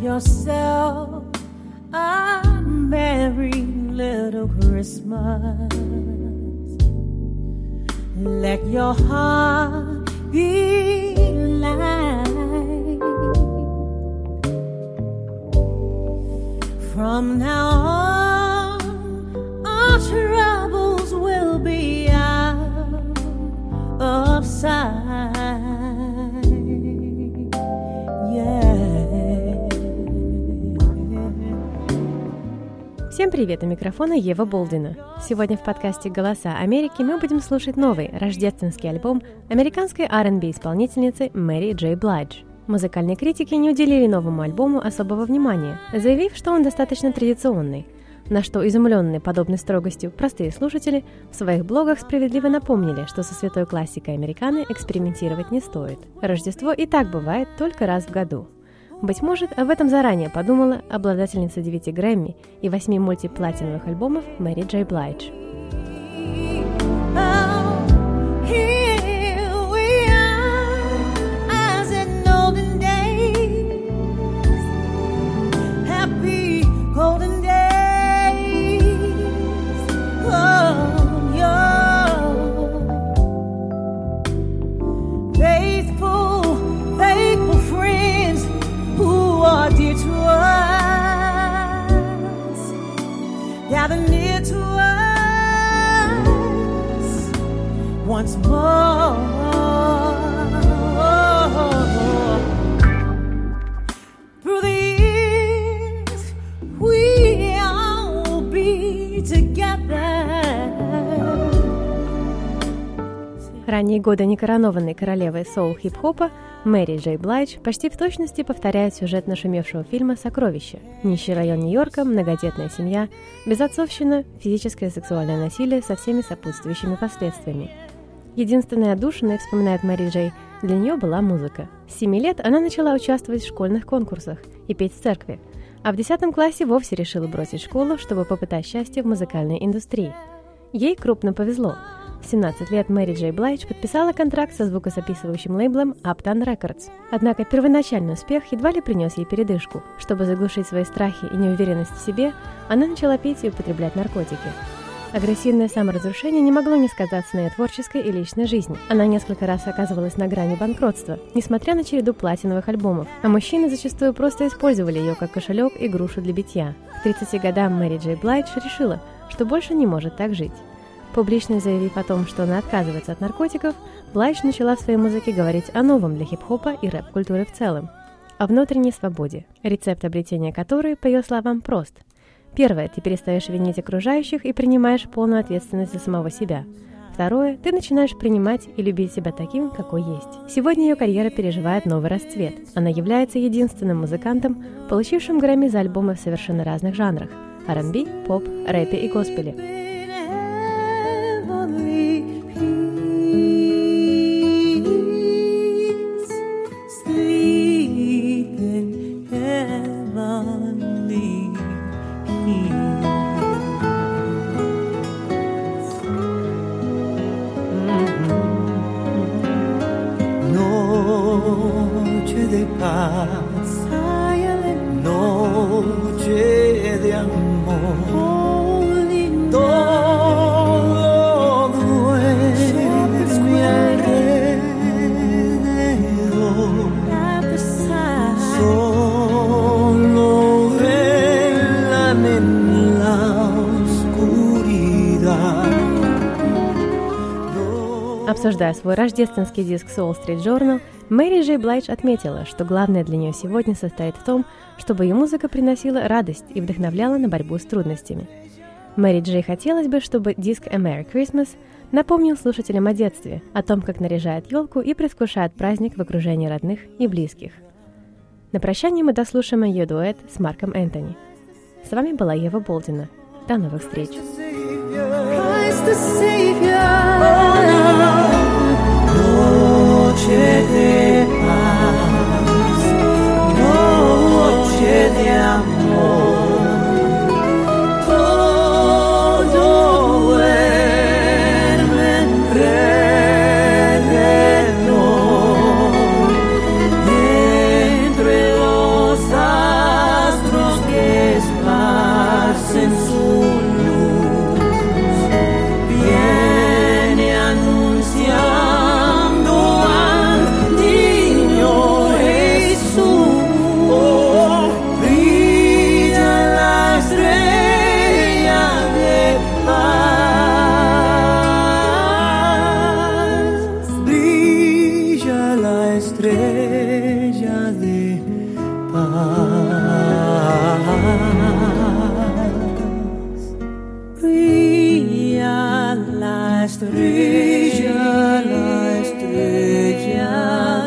yourself a merry little Christmas. Let your heart be light. From now on, our troubles will be out of sight. Всем привет, у микрофона Ева Болдина. Сегодня в подкасте «Голоса Америки» мы будем слушать новый рождественский альбом американской R&B-исполнительницы Мэри Джей Блайдж. Музыкальные критики не уделили новому альбому особого внимания, заявив, что он достаточно традиционный, на что изумленные подобной строгостью простые слушатели в своих блогах справедливо напомнили, что со святой классикой американо экспериментировать не стоит. Рождество и так бывает только раз в году. Быть может, об этом заранее подумала обладательница 9 Грэмми и 8 мультиплатиновых альбомов Мэри Джей Блайдж. Gather near to us once more. Through the years, we'll be together. Ранние годы некоронованной королевы соул-хип-хопа Мэри Джей Блайдж почти в точности повторяет сюжет нашумевшего фильма «Сокровище». Нищий район Нью-Йорка, многодетная семья, безотцовщина, физическое и сексуальное насилие со всеми сопутствующими последствиями. Единственной отдушиной, вспоминает Мэри Джей, для нее была музыка. С 7 лет она начала участвовать в школьных конкурсах и петь в церкви, а в 10 классе вовсе решила бросить школу, чтобы попытать счастье в музыкальной индустрии. Ей крупно повезло. В 17 лет Мэри Джей Блайдж подписала контракт со звукозаписывающим лейблом Uptown Records. Однако первоначальный успех едва ли принес ей передышку. Чтобы заглушить свои страхи и неуверенность в себе, она начала пить и употреблять наркотики. Агрессивное саморазрушение не могло не сказаться на ее творческой и личной жизни. Она несколько раз оказывалась на грани банкротства, несмотря на череду платиновых альбомов, а мужчины зачастую просто использовали ее как кошелек и грушу для битья. К 30 годам Мэри Джей Блайдж решила, что больше не может так жить. Публично заявив о том, что она отказывается от наркотиков, Блайдж начала в своей музыке говорить о новом для хип-хопа и рэп-культуры в целом, о внутренней свободе, рецепт обретения которой, по ее словам, прост. Первое, ты перестаешь винить окружающих и принимаешь полную ответственность за самого себя. Второе, ты начинаешь принимать и любить себя таким, какой есть. Сегодня ее карьера переживает новый расцвет. Она является единственным музыкантом, получившим Грэмми за альбомы в совершенно разных жанрах – R&B, поп, рэпе и госпеле. Noche de paz, noche de amor, todo duerme alrededor, solo velan en la oscuridad. Обсуждая свой рождественский диск Soul Street Journal, Мэри Джей Блайдж отметила, что главное для нее сегодня состоит в том, чтобы ее музыка приносила радость и вдохновляла на борьбу с трудностями. Мэри Джей хотелось бы, чтобы диск «A Merry Christmas» напомнил слушателям о детстве, о том, как наряжает елку и предвкушает праздник в окружении родных и близких. На прощание мы дослушаем ее дуэт с Марком Энтони. С вами была Ева Болдина. До новых встреч! Noche de paz, noche de amor, todo duerme alrededor, entre los la estrella